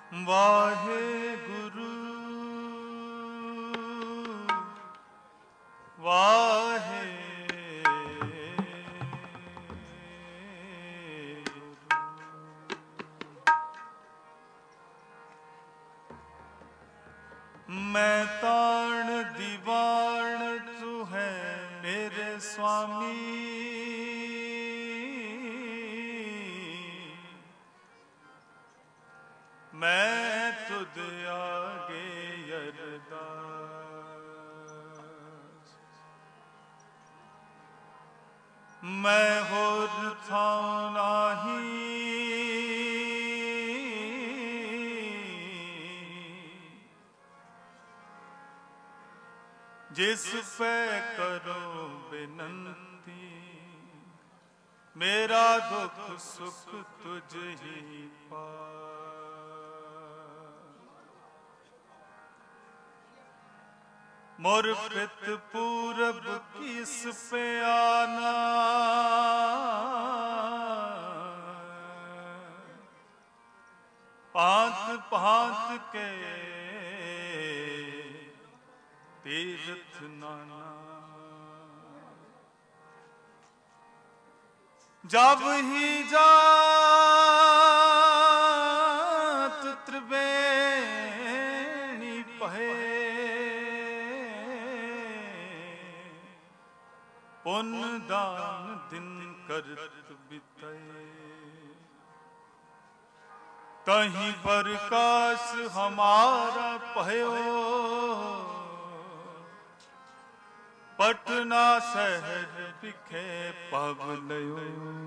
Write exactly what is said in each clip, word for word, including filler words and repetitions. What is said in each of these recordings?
वाहे गुरु वाहे मैं ताण दीवान तू है मेरे स्वामी, मैं तुद आगे अरदास। मैं होर थां नाही जिस पे करो बिनती, मेरा दुख सुख तुझ ही पास। मोर पित पूरब किस पे आना, पांत पांत के तीर्थ नाना। जब ही जात त्रिवेणी पहे, पुण्य दान दिन करत बितए। कहीं प्रकाश हमारा पयो, पटना शहर बिखे पवलयो।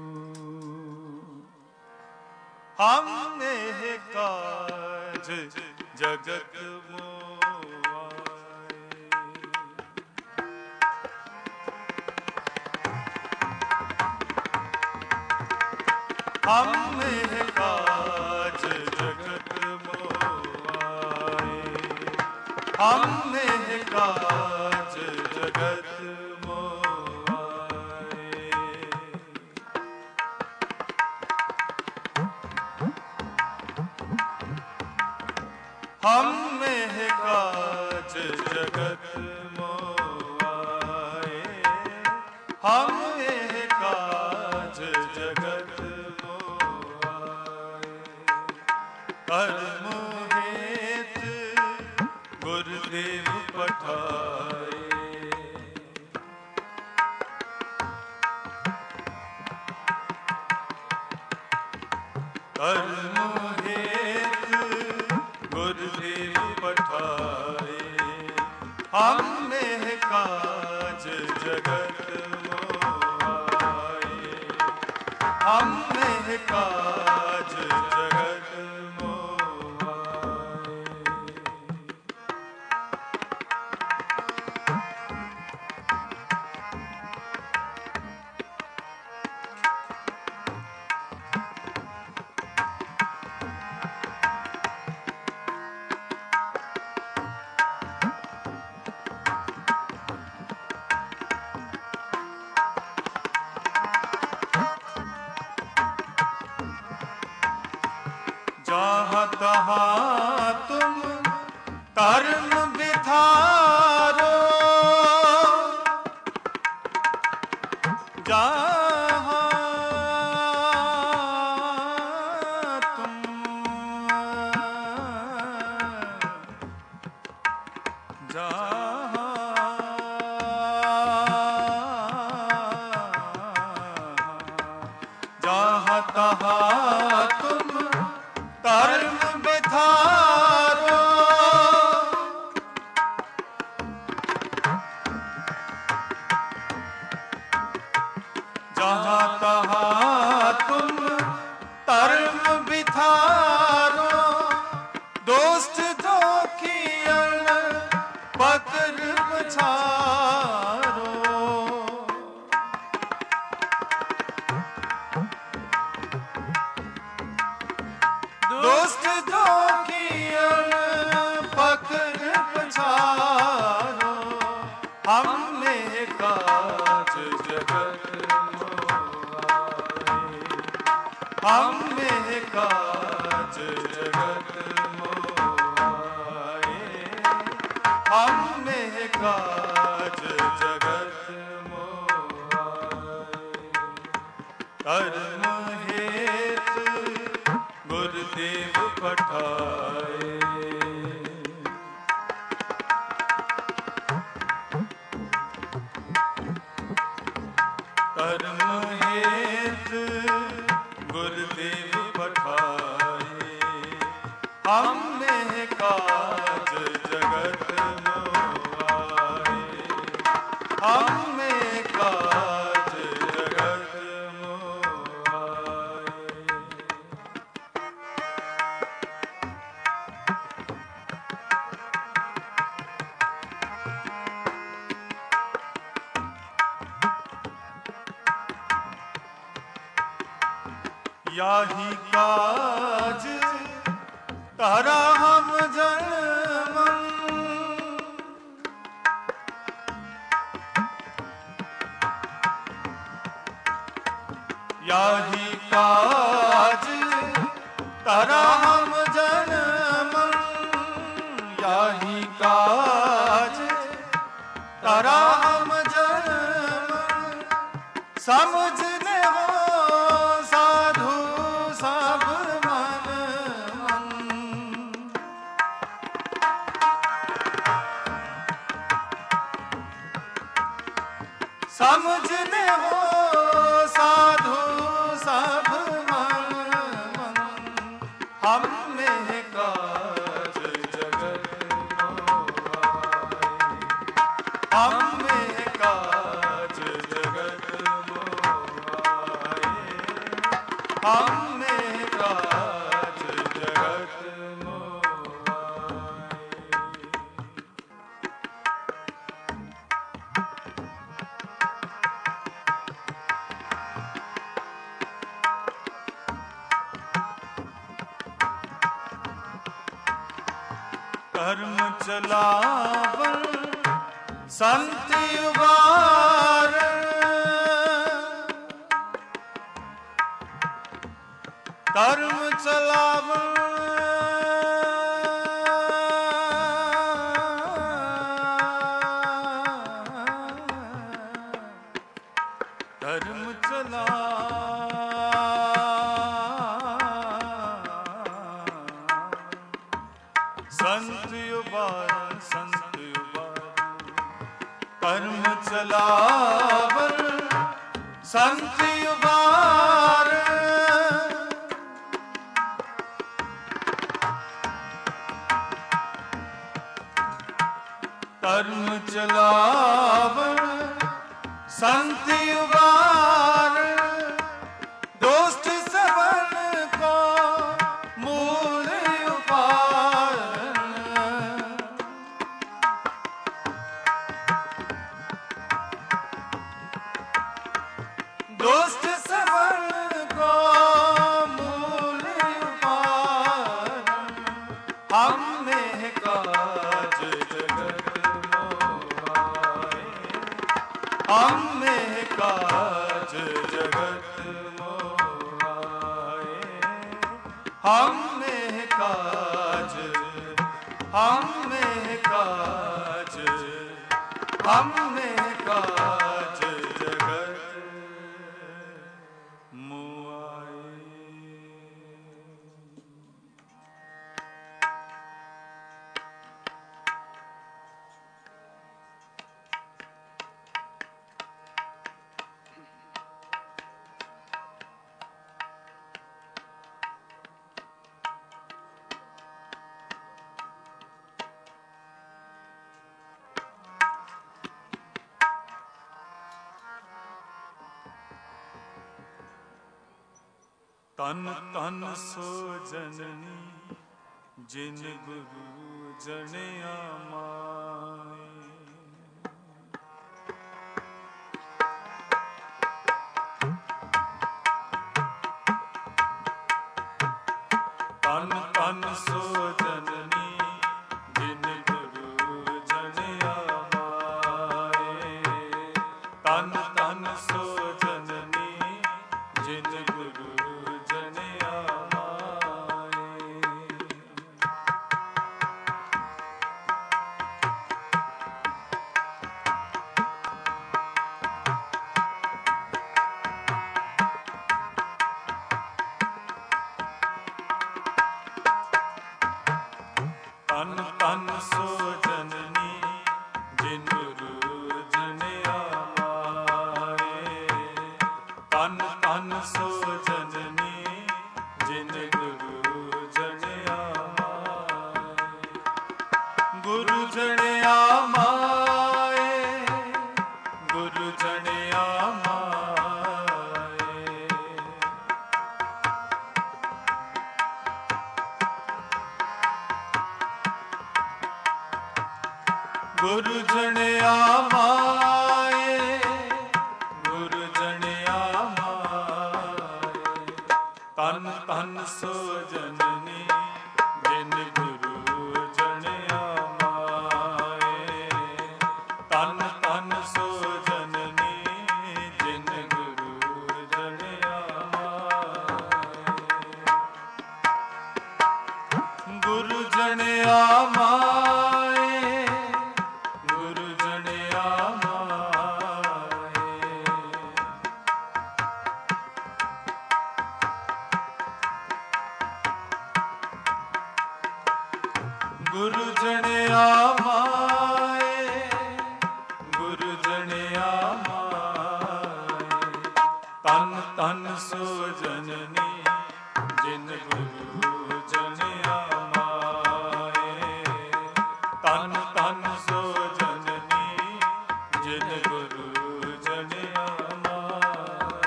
हमने काज जगत मोआए, हमने काज जगत मोआए, हमने काज जगत मोआए। हमने काज जगत मोआए, हमने काज जगत मोआए। कर्म हेत गुरुदेव पठाए, कर्म हेत गुरुदेव पठाए। हमने काज जगत मोआए, हमने काज जगत मोआए। जहाँ तहाँ तुम कर्म विधारो, जहाँ तुम जहाँ जहाँ तहाँ तुम कर्म विधारो, जहाँ तहाँ तुम कर्म विधारो। दोस्त दोखियन पकड़ पछारो, दोस्त दोखियन पकड़ पछारो। हमने काज जगत मोआए, हमने काज जगत हम में काज जगत मोहाय। कर्म हेतु गुरुदेव पठाए, कर्म हेतु गुरुदेव पठाए। हम में काज जगत मोहाय। हम में काज जगत मोहाय। याही काज तारा हम जन्मन, याही काज तारा हम जन्मन, याही काज तारा हम जन्मन। समझने हो साधु सब मन मन, समझने हो साधु सब मन मन। हम में काज जगत मोहाय। हम में काज जगत मोहाय। हम में काज जगत मोहाय। कर्म चलावन संत उबारण, कर्म चलावन कर्म चला संत उबारण, संत उबारण। कर्म चलावन संत उबारण, कर्म चलावन संत उबारण। दोस्त सबन को मूल उपारण, दोस्त सबन को मूल उपारण। हम में काज जगत मोहाय। हम में काज जगत मोहाय। हम में काज, हम में काज, हम में काज जगत मोहाय। तन तन सो जननी जिन गुरु जनिया माय। तन तन सो जननी जिन गुरु जनिया माय। तन तन सो जननी जिन गुरु गुरु जनिया माए, गुरु जनिया माए, तन तन सो जननी जिन गुरु जनिया माए, तन तन सो जननी जिन गुरु जनिया माए, गुरु जनिया माए, गुरु जनिया माए, गुरु जनिया माए, गुरु जनिया माए, तन तन सो जननी जिन गुरु जनिया माए, तन तन सो जननी जिन गुरु जनिया माए।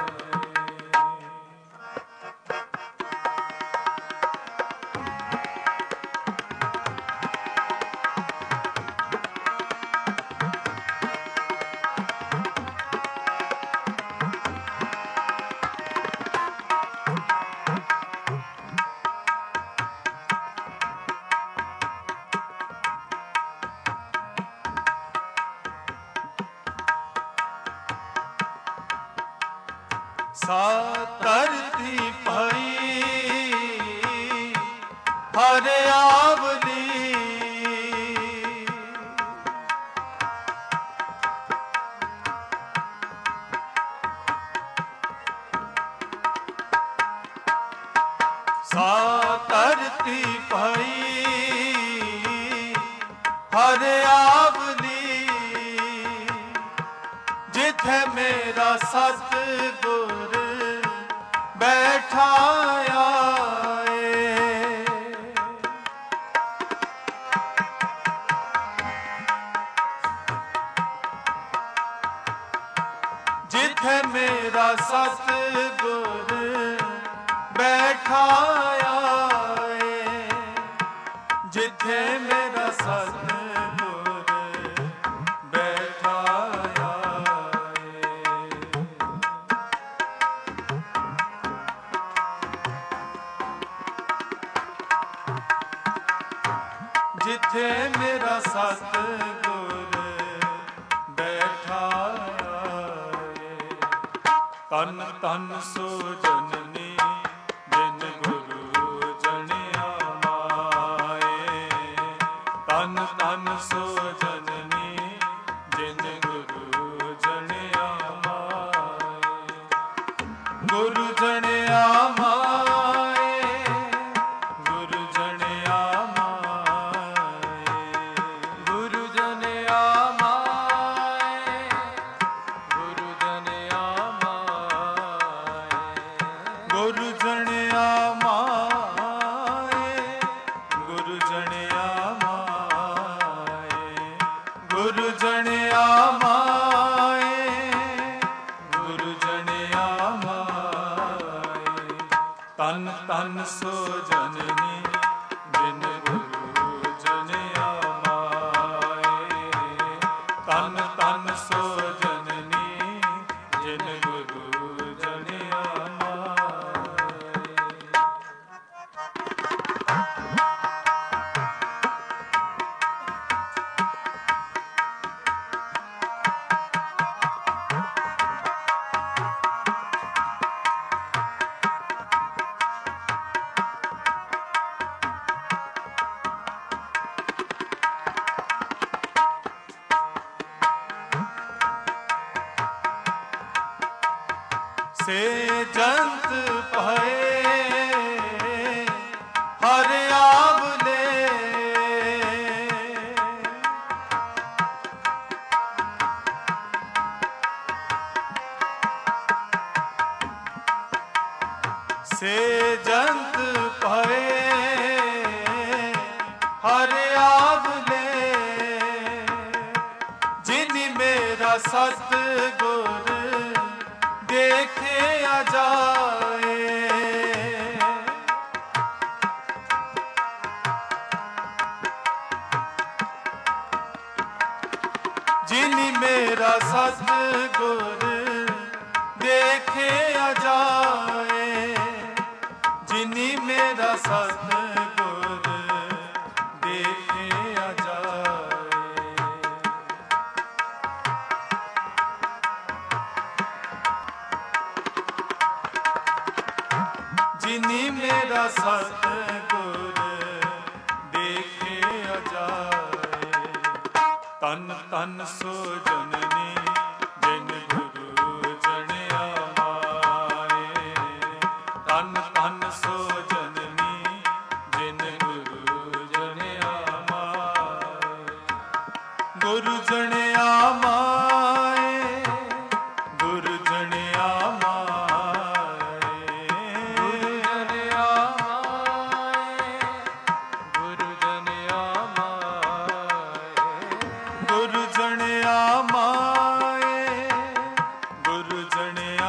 सा धरती पई हर आवली, सा धरती पई हर आवली, जिथे मेरा सतगुर बैठाया है, जिथे मेरा सतगुर बैठाया है, जिथे मेरा सतगुर बैठाया है, जिथे मेरा सतगुर बैठाया है, तन तन सो जननी जिन गुरु जनिया माए, तन तन सो जननी जिन गुरु जनिया माए, गुरु जनिया माए, गुरु जनिया माए, गुरु जनिया माए, गुरु जनिया माए, गुरु जनिया माए, गुरु जनिया माए, गुरु जनिया माए, गुरु जनिया माए, तन तन सो जननी जिन गुरु जनिया माए, तन तन सो जननी जिन गुरु जनिया माए। से जंत भये हर आवले, से जंत भये हर आवले, जिन मेरा सतगुर देखे आ जाए, मेरा सतगुर देखे आ जाए, जिनी मेरा सतगुर देखे आ जाए। जिनी मेरा सतगुर देखे आ जाए। तन तन सो जननी जिन गुरु जनिया माए। तन तन सो जननी जिन गुरु जनिया माए। गुरु जनिया माए, गुरु जनिया माए। गुरु जनिया माए, गुरु जनिया माए। गुरु जनिया माए, गुरु जनिया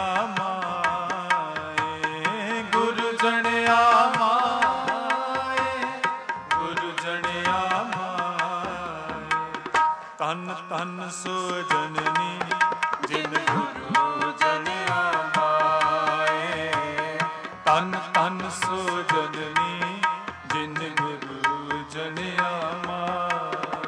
माए। गुरु जनिया माए, गुरु जनिया माए। तन तन सो जननी जिन गुरु जनिया माए। तन तन सो जननी जिन गुरु जनिया माए।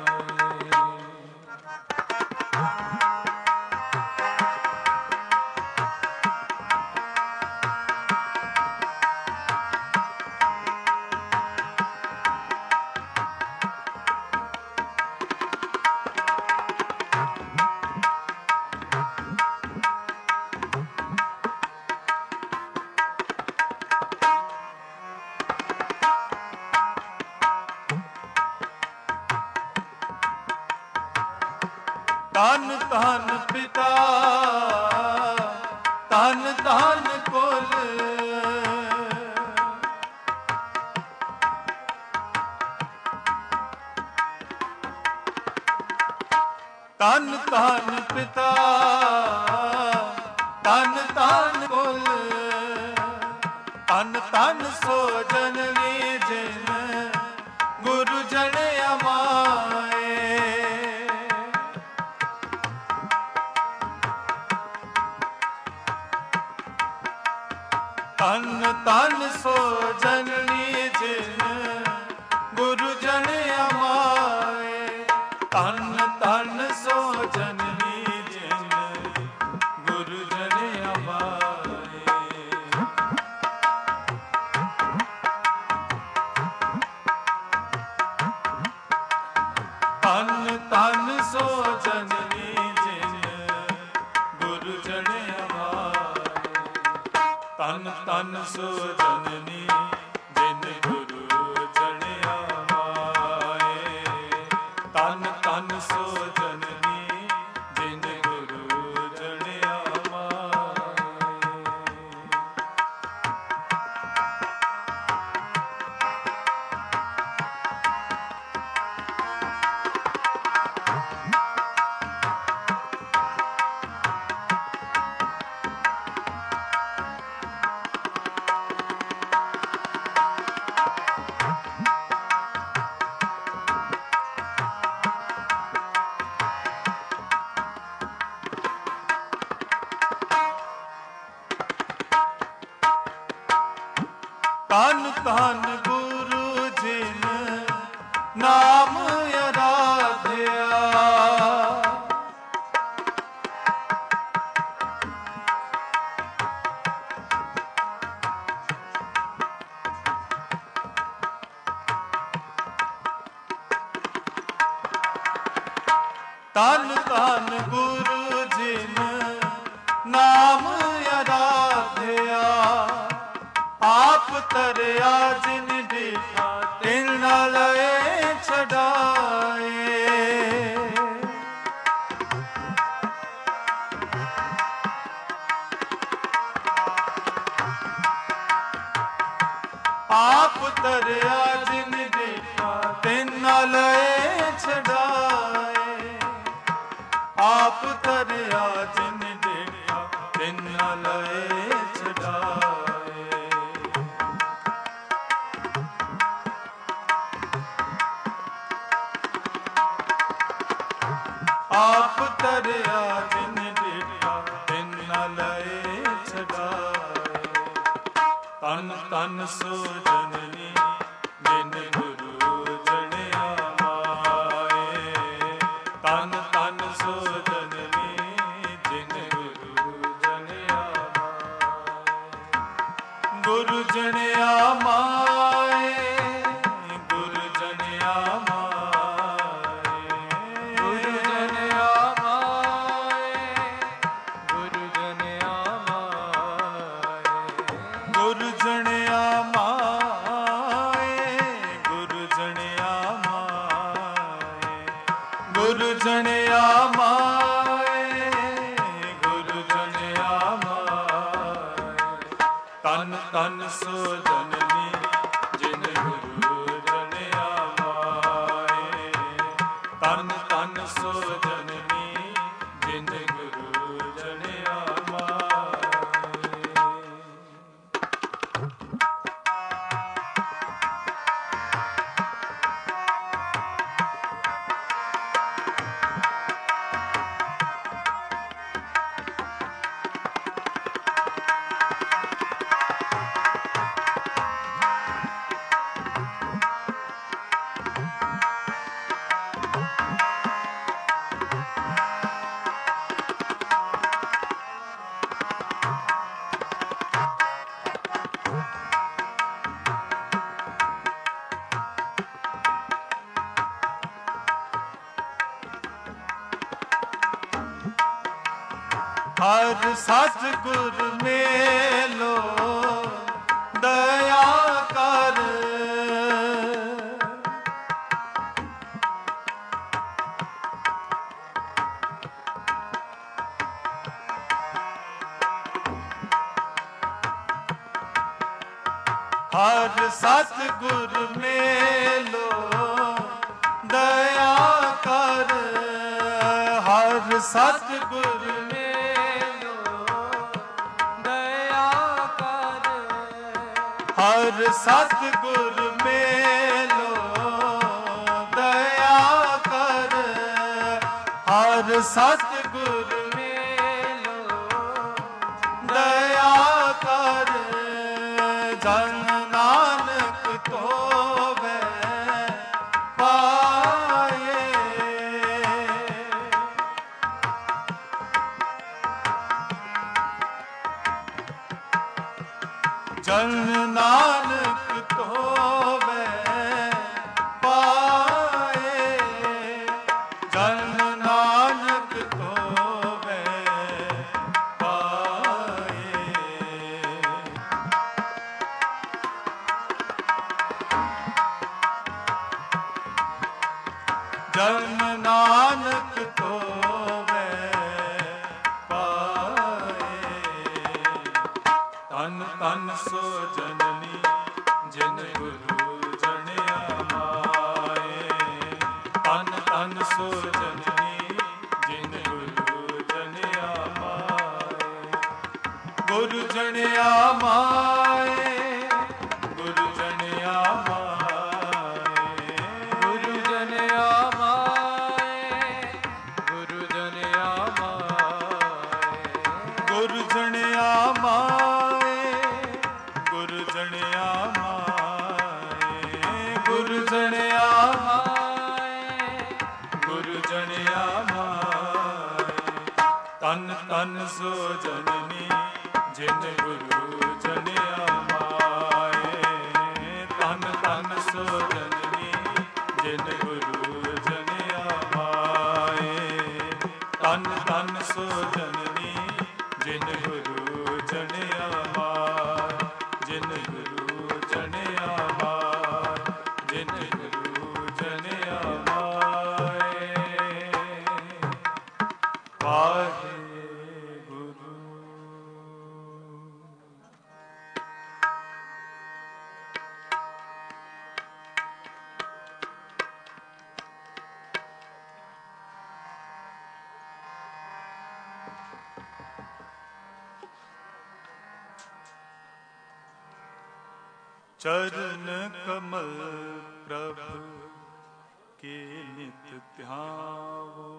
तन तन पिता तन तन कुल। तन तन पिता तन तन कुल। तन तन सो जननी जिन गुरु जनिया माए। तन तन सो जननी जिन गुरु जनिया माए। तन तन सो जननी जिन गुरु जनिया माए। तन तन सो जननी जिन गुरु जनिया माए। तन तन सो जननी जिन गुरु जनिया माए। तन तन सो जननी जिन गुरु जनिया माए। तन तन गुरु जिन नाम आराध्या। तन तन गुरु जिन नाम आराध्या। आप तरया जिन दिखा तिन न लए छड़ाए। आप तरया जिन दिखा तिन न लए छड़ाए। आप तरया जिन दिखा तिन न लए छड़ाए। आप तरया ਸੋ ਜਨਨੀ ਜਿਨ ਗੁਰੂ ਜਣਿਆ ਮਾਏ। ਤਨ ਤਨ ਸੋ ਜਨਨੀ ਜਿਨ ਗੁਰੂ ਜਣਿਆ ਮਾਏ। ਗੁਰੂ ਜਣਿਆ ਮਾਏ, ਗੁਰੂ ਜਣਿਆ ਮਾਏ। ਗੁਰੂ ਜਣਿਆ ਮਾਏ, ਗੁਰੂ ਜਣਿਆ ਮਾਏ। ਗੁਰੂ ਜਣਿਆ ਮਾਏ, ਗੁਰੂ ਜਣਿਆ ਮਾਏ। ਗੁਰੂ ਜਣਿਆ ਮਾਏ, ਗੁਰੂ ਜਣਿਆ ਮਾਏ। ਤਨ ਤਨ ਸੋ ਜਨਨੀ ਜਿਨ ਗੁਰੂ ਜਣਿਆ ਮਾਏ। ਤਨ ਤਨ ਸੋ ਜਨਨੀ ਜਿਨ ਗੁਰੂ ਜਣਿਆ ਮਾਏ। ਹਰ ਸਤਿਗੁਰ ਮੇਲੋ ਦਇਆ ਕਰ। ਹਰ ਸਤਿਗੁਰ ਮੇਲੋ ਦਇਆ ਕਰ। ਹਰ ਸਤਿਗੁਰ ਹਰ ਸਤਿਗੁਰ ਮੇਲੋ ਦਇਆ ਕਰ। ਹਰ ਸਤਿਗੁਰ ਮੇਲੋ ਦਇਆ ਕਰ। ਜਨ ਨਾਨਕ ਧੋਵੈ ਪਾਏ। ਜਨ ਨਾਨਕ ਧੋਵੈ ਪਾਏ। ਜਨ ਨਾਨਕ ਧੋਵੈ ਪਾਏ। ਜਨ ਨਾਨਕ ਧੋਵੈ ਪਾਏ। ਤਨ ਤਨ ਸੋ ਜਨਨੀ ਜਿਨ ਗੁਰੂ ਜਣਿਆ ਮਾਏ। ਤਨ ਤਨ ਸੋ ਜਨਨੀ ਜਿਨ ਗੁਰੂ ਜਣਿਆ ਮਾਏ। ਗੁਰੂ ਜਣਿਆ ਮਾਏ, ਗੁਰੂ ਜਣਿਆ ਮਾਏ। ਗੁਰੂ ਜਣਿਆ ਮਾਏ, ਗੁਰੂ ਜਣਿਆ ਮਾਏ। ਗੁਰੂ ਜਣਿਆ ਮਾਏ, ਗੁਰੂ ਜਣਿਆ ਮਾਏ। ਗੁਰੂ ਜਣਿਆ ਮਾਏ, ਗੁਰੂ ਜਣਿਆ ਮਾਏ। ਤਨ ਤਨ ਸੋ ਜਨਨੀ ਜਿਨ ਗੁਰੂ ਜਣਿਆ ਮਾਏ। ਤਨ ਤਨ ਸੋ ਜਨਨੀ ਜਿਨ ਗੁਰੂ ਜਣਿਆ ਮਾਏ। ਤਨ ਤਨ ਸੋ ਜਨਨੀ ਜਿਨ ਗੁਰੂ ਜਣਿਆ ਮਾਏ। ਜਿਨ ਗੁਰੂ ਜਣਿਆ ਮਾਏ। ਜਿਨ ਗੁਰੂ ਜਣਿਆ ਮਾਏ। ਵਾਹਿਗੁਰੂ। चरण कमल प्रभ के नित ध्यावो।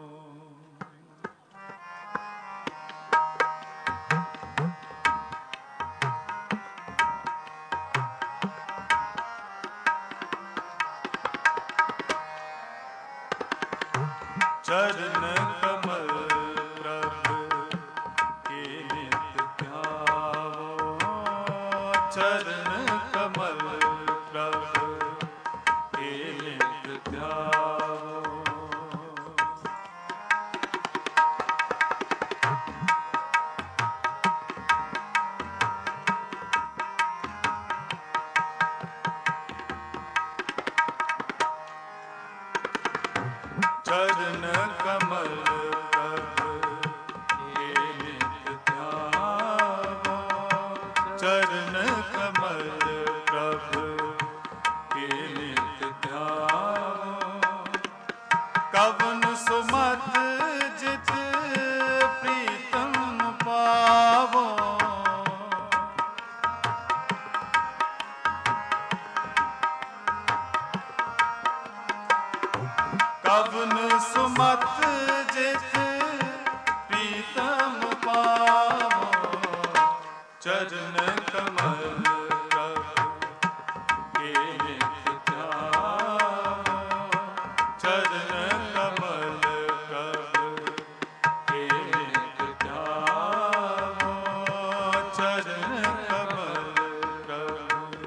चरण कमल प्रभु के नित ध्यावो, चरण कमल प्रभु के नित ध्यावो। चरण कमल प्रभु के नित ध्यावो, चरण कमल प्रभु के नित ध्यावो। कवन सुमत जित प्रीतम पावो, कवन सुमत जित प्रीतम पावो, चरण कमल प्रभु के नित ध्यावो, चरण कमल प्रभु के नित ध्यावो, चरण कमल प्रभु।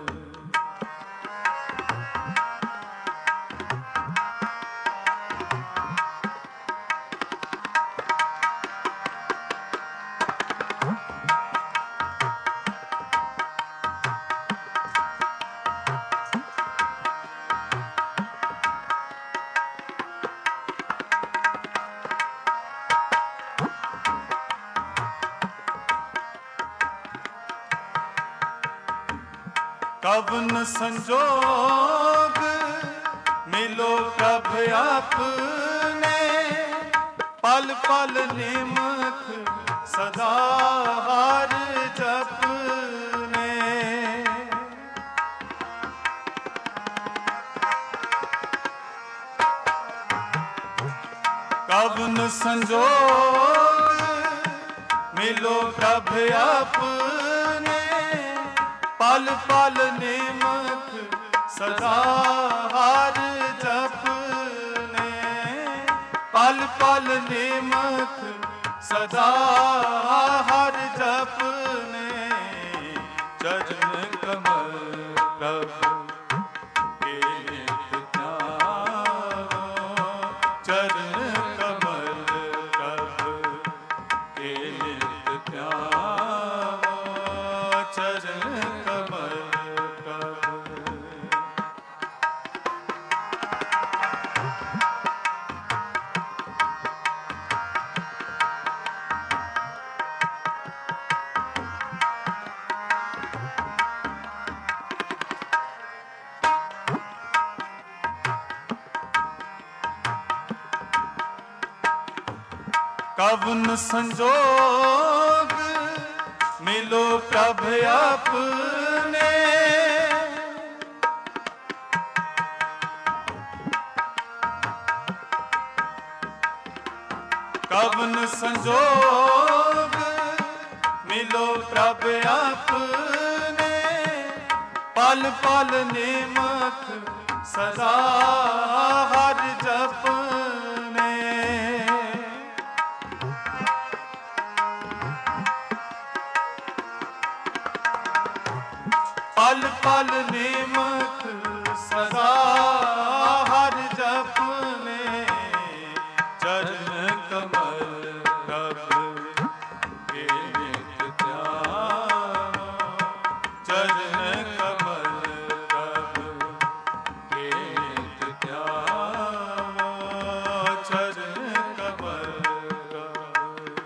कवन संजोग मिलो प्रभु आपने, पल पल निमख सदा हर जपने। कवन संजोग मिलो प्रभु आपने, पल पल निमख सदा हर जपने, पल पल निमख सदा हर जपने। चरण कमल प्रभु के नित ध्यावो, चरण कमल प्रभु के नित ध्यावो, चरण कमल प्रभु। कवन संजोग मिलो प्रभु आपने, कवन संजोग मिलो प्रभु आपने, पल पल निमख सदा हर जपने। पल पल निमख सदा हर जपने। चरण कमल प्रभु के नित ध्यावो, चरण कमल प्रभु के नित ध्यावो, चरण कमल प्रभु।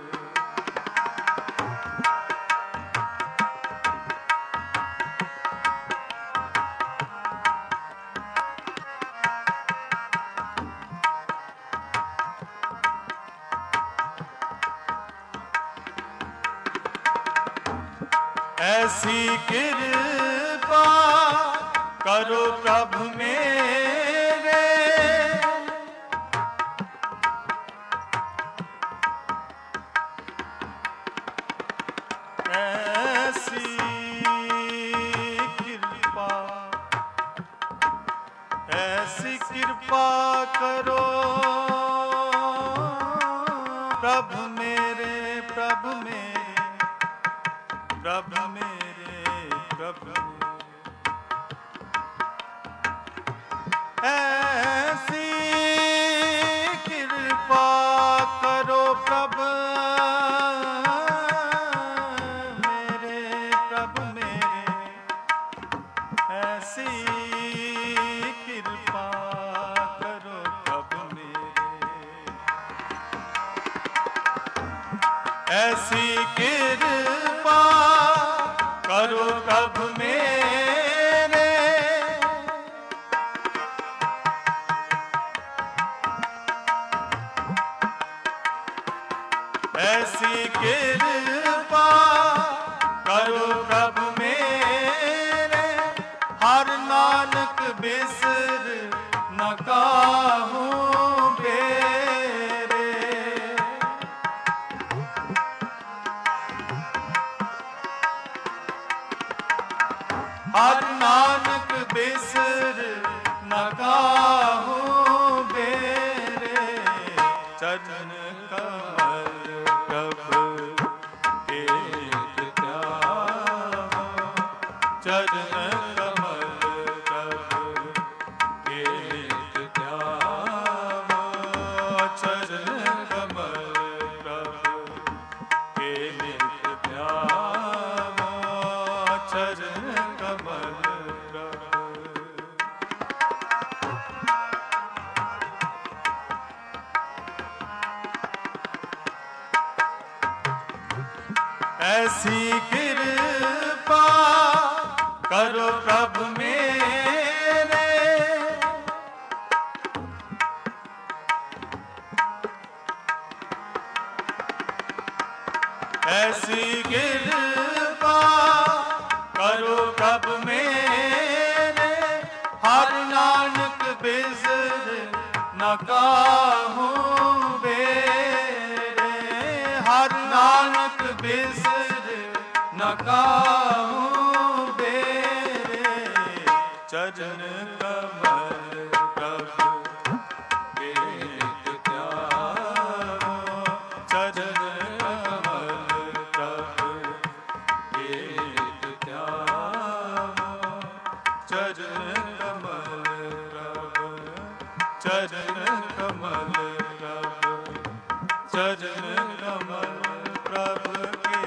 ऐसी कृपा करो प्रभु मेरे, ऐसी कृपा, ऐसी कृपा करो प्रभु मेरे प्रभु ऐसी कृपा करो प्रभु मेरे प्रभु मेरे ऐसी कृपा करो प्रभु मेरे ऐसी कृपा करो प्रभु मेरे ऐसी कृपा करो प्रभु मेरे हर नानक बिसर न काहूँ बेरे हर नानक बिसर न काहूँ बेरे चरण कमल प्रभु के त्यागो चरण कमल प्रभु के त्यागो चरण कमल प्रभु के त्यागो चरण कमल प्रभु ऐसी कृपा करो प्रभु मेरे ऐसी कृपा करो प्रभु मेरे हर नानक बिसर न काहूँ बेरे हर नानक बिसर न काहूँ बेरे चरण कमल प्रभु के त्यागो चरण कमल प्रभु के त्यागो चरण कमल प्रभु चरण कमल प्रभु चरण कमल प्रभु के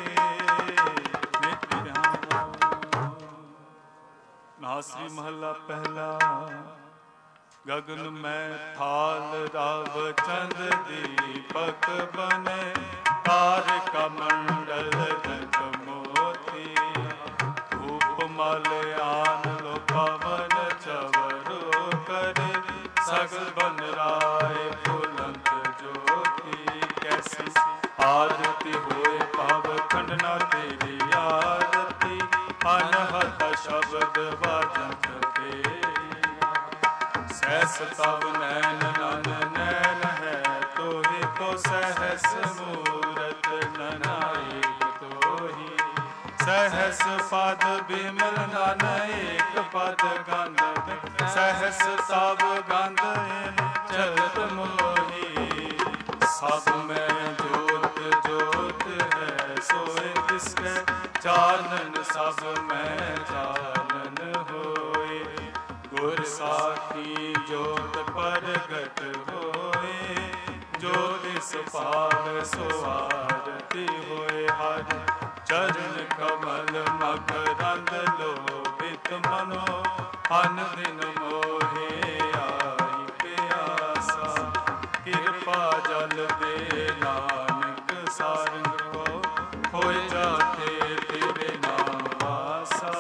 नासरी महला पहला गगन में थाल राव चंद दीपक बने कार का मंडल जग मोती धूप माल्यान लो पवन चवरो करे सगल बन राय फुलंत ज्योति कैसी आरती होए पाव खंडना तेरी आरती अनहद शब्द बाजत तेरी सहस तब नैन नन नैन है तोहि तो सहस मूरत ननाएक तोहि सहस पद बिमल नन एक पद गंध सहस तब गंध चलत मोहि सब में जोत जोत है सोए किसके चानन सब में चानन होए गुर साखी जोत परगट होए ज्योतिष पाव सुआरती होए हर चरण कमल मकरंद लोभित मनो अन दिन मोहे आई प्यासा कृपा जल दे नानक सारंग को होए जाते तेरे नाम वासा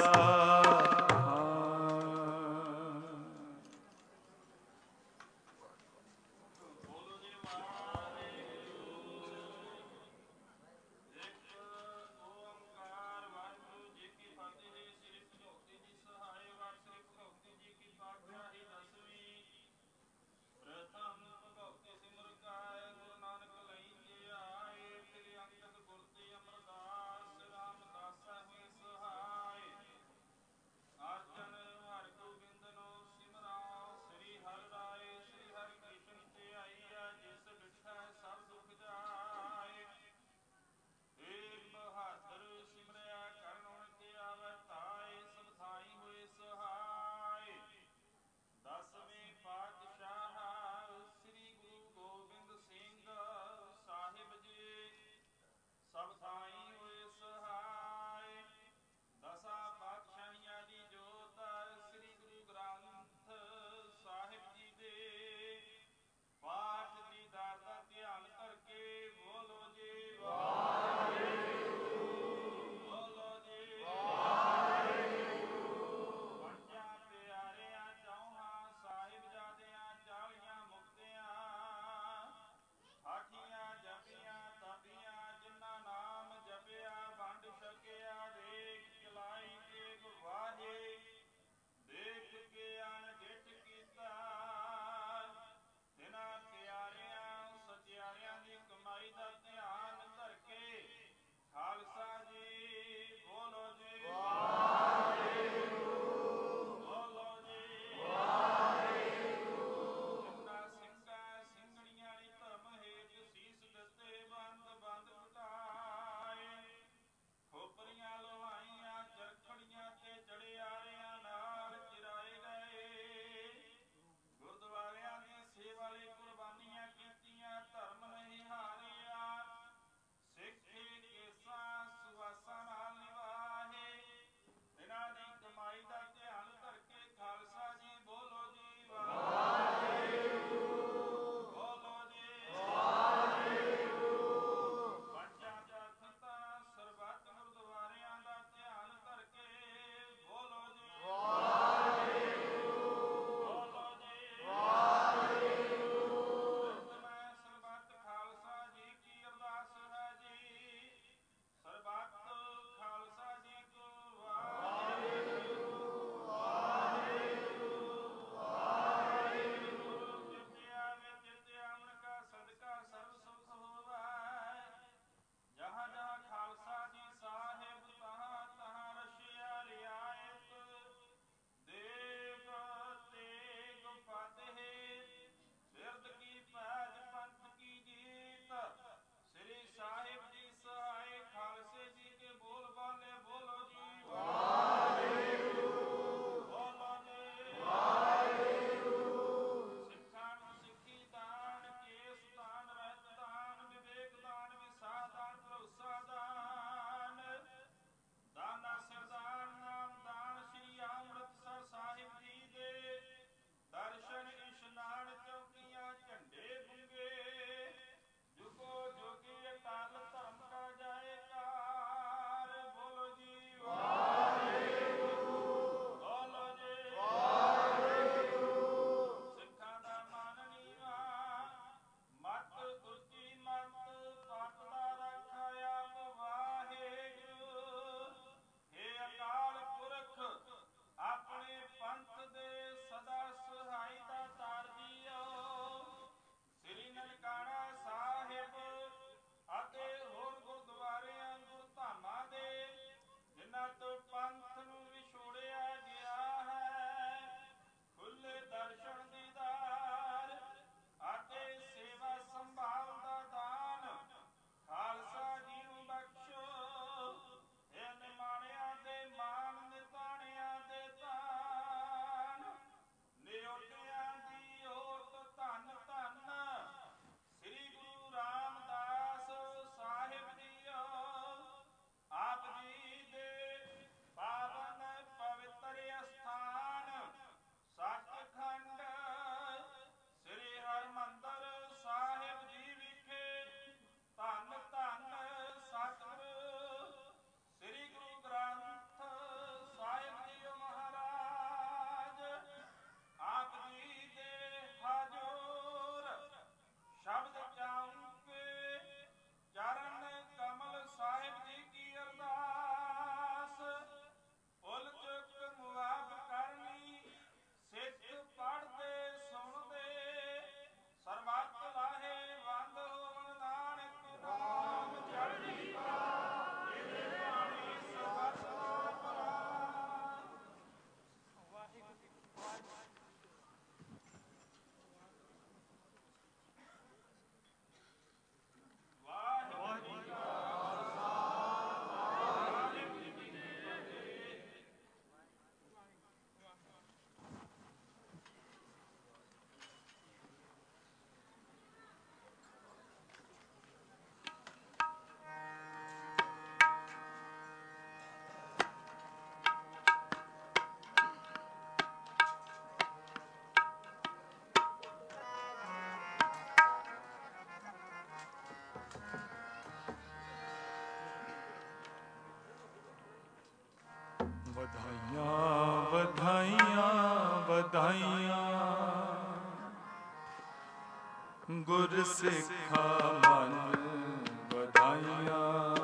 गुर सिखा मन बधाइयाँ।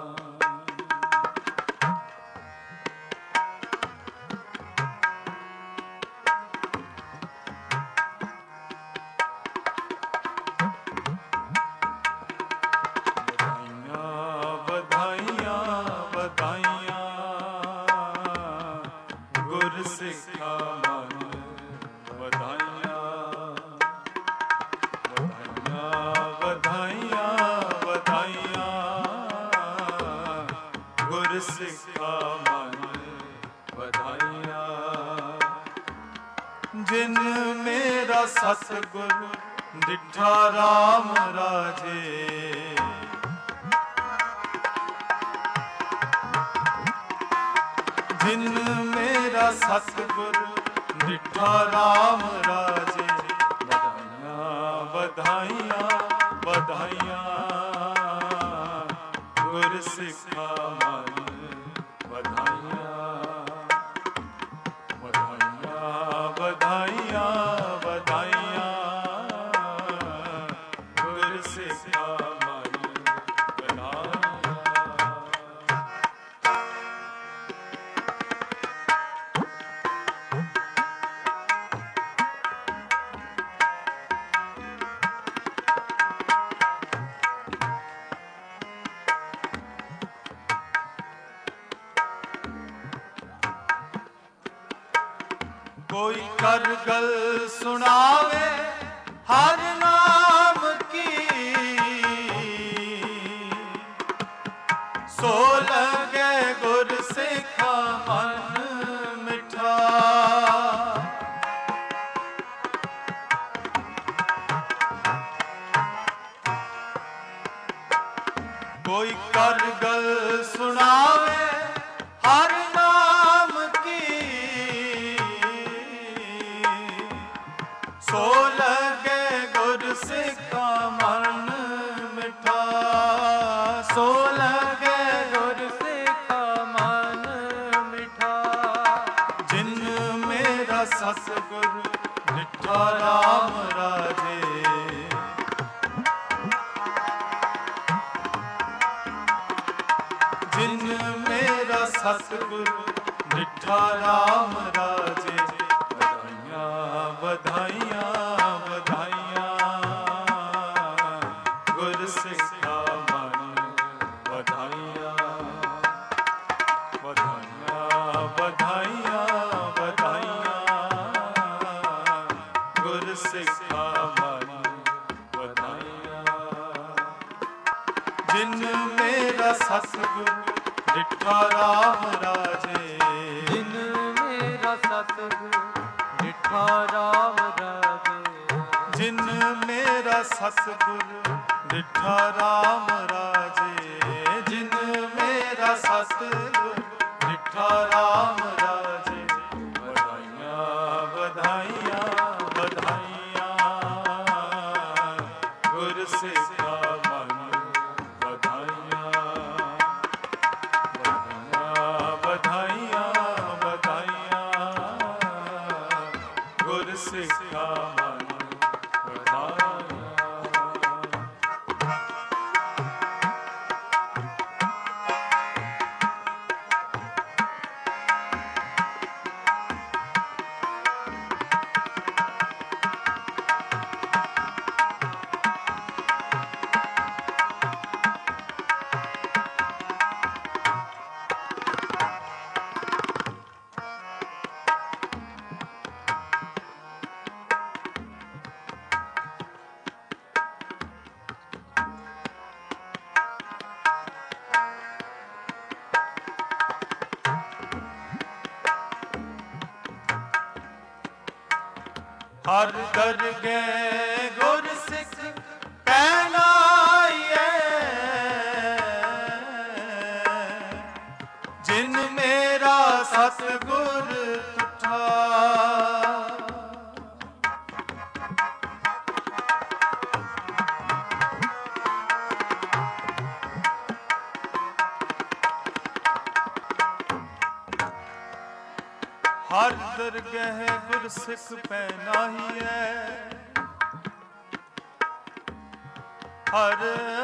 जिन मेरा सतगुरु डिठा राम राजे, जिन मेरा सतगुरु डिठा राम राजे, बधाइयाँ बधाइयाँ गुर सिखा मन बधाइयाँ। बधाइयाँ बधाइयाँ गुर सिखा मन बधाइयाँ। कोई कर गल सुनावे हर नाम की, सो लगे गुर सिखा मन मिठा। कोई कर गल सुनावे हर नाम की, सो लगे गुर सिखा मन मिठा। सो लगे गुर सिखा मन मिठा। जिन मेरा सतगुरु डिठा राम राजे, जिन मेरा सतगुरु डिठा राम राजे, बधाइयाँ बधाइयाँ गुर सिखा मन बधाइयाँ। बधाइयाँ बधाइयाँ बधाइयाँ गुर सिखा मन बधाइयाँ। जिन मेरा सतगुरु डिठा राम राजे, जिन मेरा सतगुरु डिठा राम राजे, जिन मेरा सतगुरु डिठा राम राजे, जिन मेरा सतगुरु डिठा राम राजे। बधाइयाँ बधाइयाँ बधाइयाँ गुर सिखा मन बधाइयाँ। बधाइयाँ बधाइयाँ गुर सिखा मन बधाइयाँ। हर दरगे गुर सिख कहलाइए, जिन मेरा सतगुर तुठा। हर दरगह गुर सिख पैनाही है, ਹਰ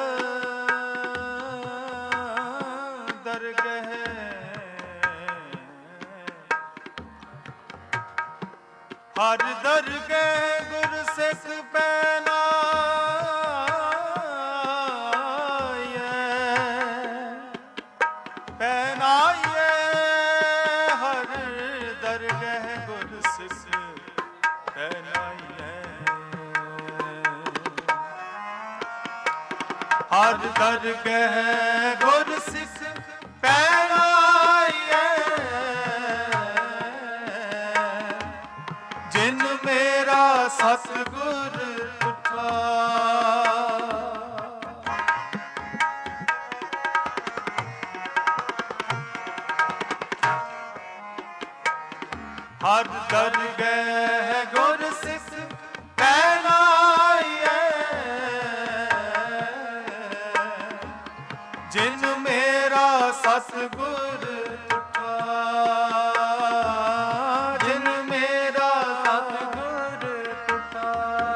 ਦਰਗਹਿ ਹਰ ਦਰਗਹਿ ਗੁਰ ਸਿੱਖ ਪਹਿਨਾਈਐ ਪਹਿਨਾਈਐ ਹਰ ਦਰਗਹਿ ਗੁਰ ਸਿੱਖ ਪਹਿਨਾਈਐ ਹਰ ਦਰਗਹਿ ਗੁਰ ਸਿੱਖ ਪਹਿਨਾਈਐ ਜਿਨ ਮੇਰਾ ਸਤਿਗੁਰ ਤੁਠਾ ਹਰ ਦਰਗਹਿ ਗੁਰ ਸਿੱਖ ਪਹਿਨਾਈਐ ਜਿਨ ਮੇਰਾ ਸਤਿਗੁਰ ਤੁਠਾ ਜਿਨ ਮੇਰਾ ਸਤਿਗੁਰ ਤੁਠਾ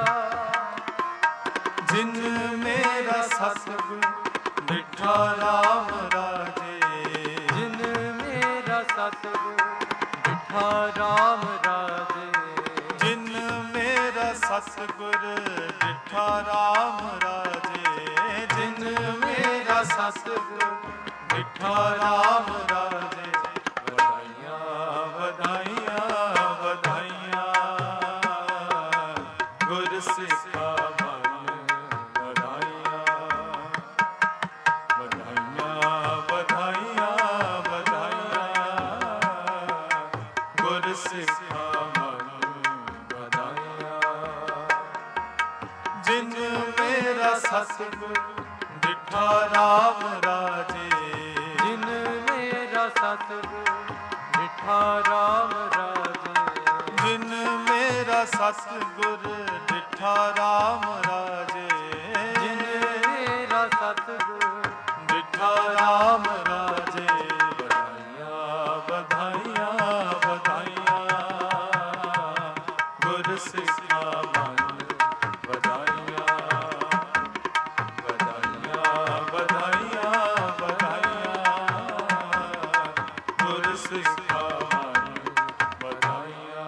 ਜਿਨ ਮੇਰਾ ਸਤਿਗੁਰ ਮਿੱਠਾ ਰਾਮ ਰਾਜੇ ਜਿਨ ਮੇਰਾ ਸਤਿਗੁਰ ਮਿੱਠਾ ਰਾਮ ਰਾਜੇ ਜਿਨ ਮੇਰਾ ਸਤਿਗੁਰ ਡਿਠਾ ਰਾਮ ਰਾਜੇ ਜਿਨ ਮੇਰਾ ਸਤਿਗੁਰ ਡਿਠਾ ਰਾਮ ਰਾਜੇ ਵਧਾਈਆਂ ਵਧਾਈਆਂ ਵਧਾਈਆਂ ਗੁਰ ਸਿੱਖਾ ਮਨ ਵਧਾਈਆਂ ਵਧਾਈਆਂ ਵਧਾਈਆਂ ਵਧਾਈਆਂ ਗੁਰ ਸਿੱਖਾ ਮਨ ਵਧਾਈਆਂ ਜਿਨ ਮੇਰਾ ਸਤਿਗੁਰ ਡਿਠਾ ਰਾਮ ਰਾਜੇ ਜਿਨ ਮੇਰਾ ਸਤਿਗੁਰ ਮਿੱਠਾ ਰਾਮ ਰਾਜੇ ਜਿਨ ਮੇਰਾ ਸਤਿਗੁਰ ਡਿਠਾ ਰਾਮ ਰਾਜੇ ਜਿਨ ਮੇਰਾ ਸਤਿਗੁਰ ਡਿਠਾ ਰਾਮ ਰਾਜੇ ਵਧਾਈਆਂ ਵਧਾਈਆਂ ਵਧਾਈਆਂ ਗੁਰ ਸਿੱਖਾ ਮਨ ਵਧਾਈਆਂ ਵਧਾਈਆਂ ਵਧਾਈਆਂ ਵਧਾਈਆਂ ਗੁਰ ਸਿੱਖਾ ਮਨ ਵਧਾਈਆਂ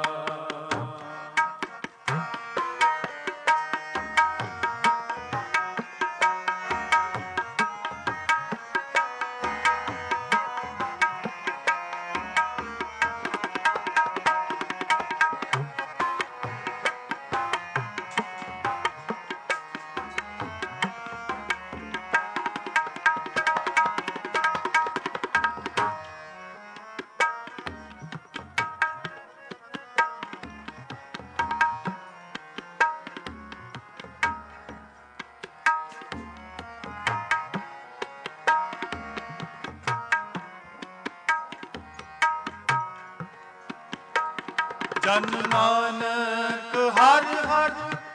ਜਨ ਨਾਨਕ ਹਰ ਹਰ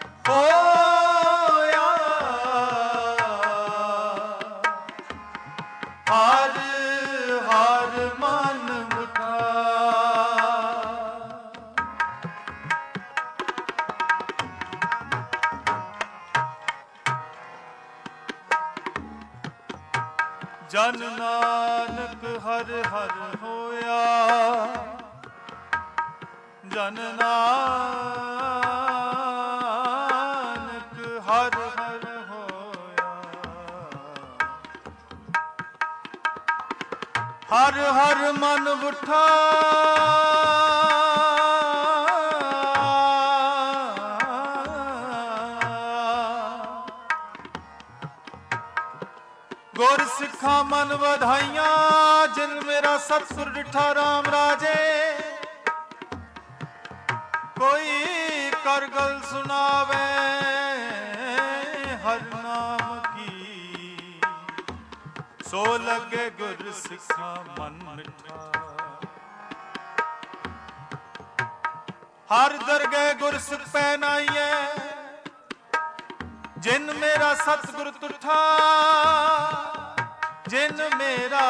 ਹੋਇਆ ਹਰ ਹਰ ਮਨ ਮੁਠਾ ਜਨ ਨਾਨਕ ਹਰ ਹਰ ਹੋਇਆ ਜਨ ਨਾਨਕ ਹਰ ਹਰ ਹੋਇਆ ਹਰ ਹਰ ਮਨ ਉਠਾ ਗੁਰ ਸਿੱਖਾਂ ਮਨ ਵਧਾਈਆਂ ਜਿਨ ਮੇਰਾ ਸਤਿਗੁਰ ਡਿਠਾ ਰਾਮ ਰਾਜੇ ਕੋਈ ਕਰ ਗਲ ਸੁਣਾਵੇ ਹਰ ਨਾਮ ਕੀ ਸੋ ਲਗੇ ਗੁਰ ਸਿੱਖਾਂ ਮਨ ਮਿਠਾ ਹਰ ਦਰਗਹਿ ਗੁਰ ਸਿੱਖ ਪਹਿਨਾਈਐ ਜਿਨ ਮੇਰਾ ਸਤਿਗੁਰ ਤੁਠਾ ਜਿਨ ਮੇਰਾ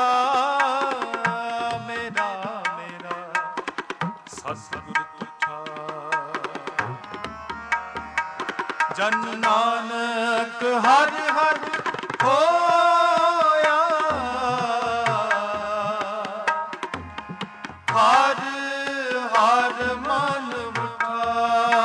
ਮੇਰਾ ਮੇਰਾ ਸਤਿਗੁਰ ਤੁਠਾ ਜਨ ਨਾਨਕ ਹਰ ਹਰ ਹੋਇਆ, ਹਰ ਹਰ ਮਨ ਵਖਾਇਆ।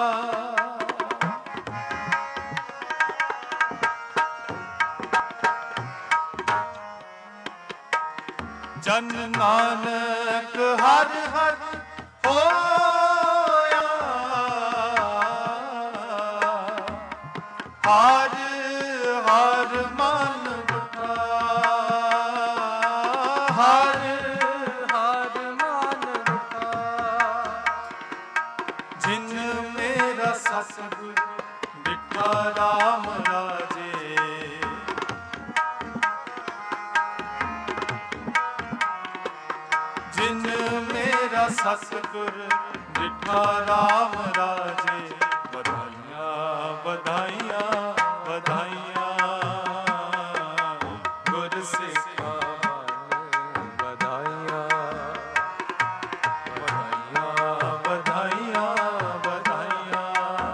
ਜਨ ਨਾਨਕ ਹਰ ਹਰ ਹੋਇਆ, ਹਰ ਹਰ ਮਨ ਵਖਾਇਆ, ਹਰ ਹਰ ਮਨ ਵਖਾਇਆ। ਜਿਨ ਮੇਰਾ ਸਤਿਗੁਰ ਡਿਠਾ ਰਾਮ ਰਾਜੇ, ਜਿਨ ਮੇਰਾ ਸਤਿਗੁਰ ਡਿਠਾ ਰਾਮ ਰਾਜੇ। ਵਧਾਈਆਂ ਵਧਾਈਆਂ ਵਧਾਈਆਂ, ਗੁਰ ਸਿੱਖਾਂ ਵਧਾਈਆਂ ਵਧਾਈਆਂ ਵਧਾਈਆਂ ਵਧਾਈਆਂ,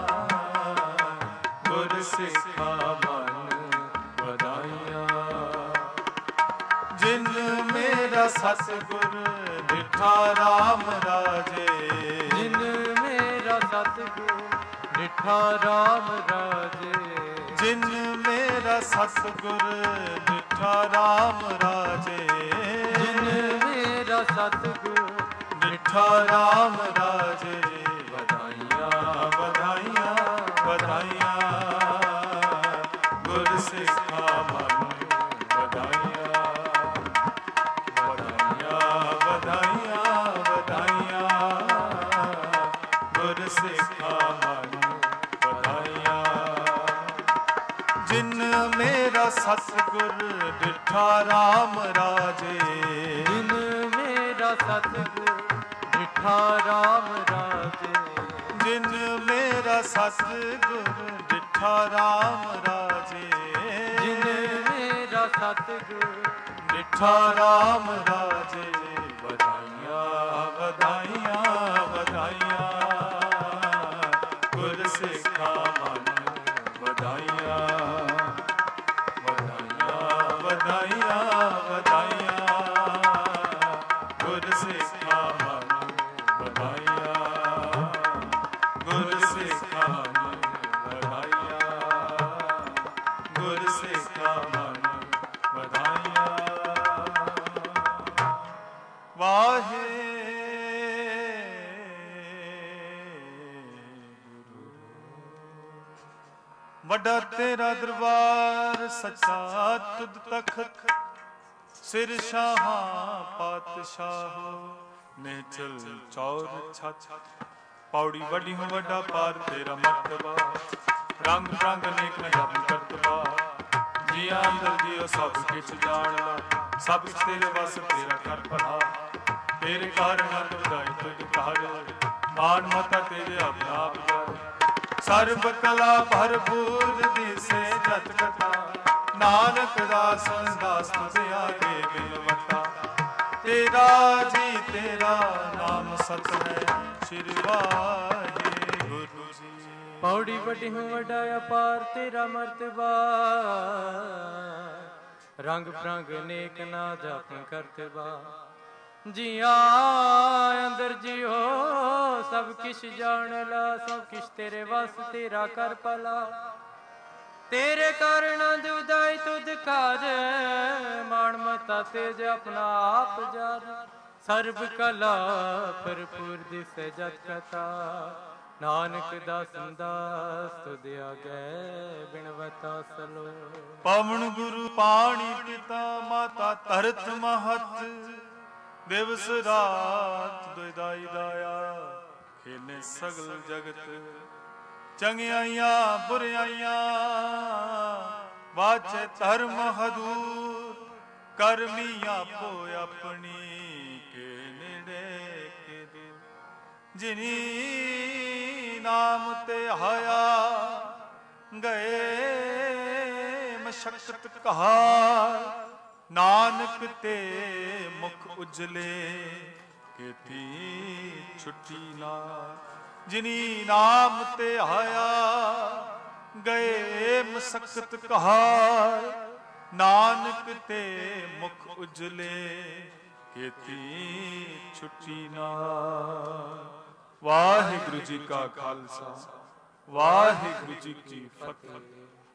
ਗੁਰ ਸਿੱਖਾਂ ਮਨ ਵਧਾਈਆਂ। ਜਿਨ ਮੇਰਾ ਸਤਿਗੁਰ ਡਿਠਾ ਰਾਮ ਰਾਜੇ, ਜਿਨ ਮੇਰਾ ਸਤਿਗੁਰ ਡਿਠਾ ਰਾਮ ਰਾਜੇ। ਜਿਨ ਮੇਰਾ ਸਤਿਗੁਰ ਡਿਠਾ ਰਾਮ ਰਾਜੇ, ਜਿਨ ਮੇਰਾ ਸਤਿਗੁਰ ਡਿਠਾ ਰਾਮ ਰਾਜੇ। ਵਧਾਈਆਂ ਵਧਾਈਆਂ ਵਧਾਈਆਂ, ਗੁਰ ਸਿੱਖਾਂ ਮਨ ਵਧਾਈਆਂ। ਵਧਾਈਆਂ ਵਧਾਈਆਂ ਵਧਾਈਆਂ, ਗੁਰ ਸਿੱਖਾਂ ਮਨ ਵਧਾਈਆਂ। ਜਿਨ ਮੇਰਾ ਸਤਿਗੁਰ ਡਿਠਾ ਰਾਮ ਰਾਜੇ, ਜਿਨ ਮੇਰਾ ਸਤਿਗੁਰ ਡਿਠਾ ਰਾਮ ਰਾਜੇ। ਜਿਨ ਮੇਰਾ ਸਤਿਗੁਰ ਡਿਠਾ ਰਾਮ ਰਾਜੇ, ਜਿਨ ਮੇਰਾ ਸਤਿਗੁਰ ਡਿਠਾ ਰਾਮ ਰਾਜੇ। ਵਧਾਈਆਂ ਵਧਾਈਆਂ ਵਧਾਈਆਂ, ਗੁਰ ਸਿੱਖਾਂ ਮਨ ਵਧਾਈਆਂ। ਵਧਾਈਆਂ ਵਧਾਈਆਂ ਵਧਾਈਆਂ, ਗੁਰ ਸਿੱਖਾਂ ਮਨ ਵਧਾਈਆਂ। ਗੁਰ ਸਿੱਖਾਂ ਮਨ ਵਧਾਈਆਂ, ਗੁਰ ਸਿੱਖਾਂ ਮਨ ਵਧਾਈਆਂ। ਵਾਹਿਗੁਰੂ ਵੱਡਾ ਤੇਰਾ ਦਰਬਾਰ ਸੱਚਾ ਤੁਧ ਤਖਤ, ਸਿਰ ਸ਼ਾਹਾਂ ਪਾਤਸ਼ਾਹੋ ਨਿਚਲ ਚੌਰ ਛਤ। ਪੌੜੀ ਵੱਡੀ ਹੋ ਵੱਡਾ ਪਾਰ ਤੇਰਾ ਮਰਤਬਾ, ਰੰਗ ਰੰਗ ਅਨੇਕ ਨ ਜਪ ਕਰਤਬਾ। ਜੀਆਂ ਅੰਦਰ ਜੀਓ ਸਭ ਕਿਛ ਜਾਣ ਲਾ, ਸਭ ਕਿਛ ਤੇਰੇ ਵਸ ਤੇਰਾ ਕਰ ਭਲਾ। ਤੇਰੇ ਕਾਰਨ ਅੰਤ ਵਧਾਈ ਤੁਧ ਘਰ, ਮਾਨ ਮਤਾ ਤੇਰੇ ਆਪਣਾ ਆਪ ਜਰ। ਸਰਬ ਕਲਾ ਭਰਪੂਰ ਦਿਸੇ ਜਤ ਕਥਾ, ਨਾਨਕ ਦਾਸ ਦਾਸ ਤੁਝ ਆਗੇ ਬਿਲਵਤਾ। ਤੇਰਾ ਜੀ ਤੇਰਾ ਨਾਮ ਸਤ ਹੈ, ਸ਼੍ਰੀ ਵਾਹਿਗੁਰੂ ਜੀ। ਪੌੜੀ ਵੱਡੀ ਹੋ ਵੱਡਾ ਅਪਾਰ ਤੇਰਾ ਮਰਤਬਾ, ਰੰਗ ਪ੍ਰੰਗ ਅਨੇਕ ਨਾ ਜਾਪਨ ਕਰਤਬਾ। ਜੀਆਂ ਅੰਦਰ ਜਿਉ ਸਭ ਕਿਛ ਜਾਣ ਲਾ, ਸਭ ਕਿਛ ਤੇਰੇ ਵਸ ਤੇਰਾ ਕਰ ਭਲਾ। ਤੇਰੇ ਕਾਰਨ ਦੁਦਾਈ ਤੁਧ ਘਰ, ਮਾਣ ਮਤਾ ਤੇਜ ਆਪਣਾ ਆਪ ਜਰ। ਸਰਬ ਕਲਾ ਭਰਪੂਰ ਦਿਸੈ ਜਤ ਕਥਾ, ਨਾਨਕ ਦਾਸਨ ਦਾਸ ਤੁਧ ਆਗੈ ਬਿਨਵਤਾ ਸਲੋ। ਪਵਨ ਗੁਰੂ ਪਾਣੀ ਪਿਤਾ ਮਾਤਾ ਧਰਤ ਮਹਤ, ਦਿਵਸ ਰਾਤ ਦੁਇਦਾਈ ਦਾਇਆ। ਖੇਨੇ ਸਗਲ ਜਗਤ ਚੰਗਿਆਈਆਂ ਬੁਰਿਆਈਆਂ, ਵਾਚੇ ਧਰਮ ਹਦੂਰ। ਕਰਮੀ ਆਪੋ ਆਪਣੀ ਕੇ ਨੇੜੇ ਕੇ ਦੂਰ। ਜਿਨੀ ਨਾਮ ਤੇ ਆਇਆ ਗਏ ਮਸ਼ਕਤ ਕਹਾਰ। ਨਾਨਕ ਤੇ ਮੁਖ ਉਜਲੇ ਕੀਤੀ ਛੁੱਟੀ ਨਾ। ਜਿਨੀ ਨਾਮ ਤੇ ਆਇਆ ਮਸਕਤ ਕਹਾਰ, ਨਾਨਕ ਤੇ ਮੁਖ ਉਜਲੇ, ਕੀਤੀ ਛੁੱਟੀ ਨਾਰ। ਵਾਹਿਗੁਰੂ ਜੀ ਕਾ ਖਾਲਸਾ, ਵਾਹਿਗੁਰੂ ਜੀ ਕੀ ਫਤਿਹ।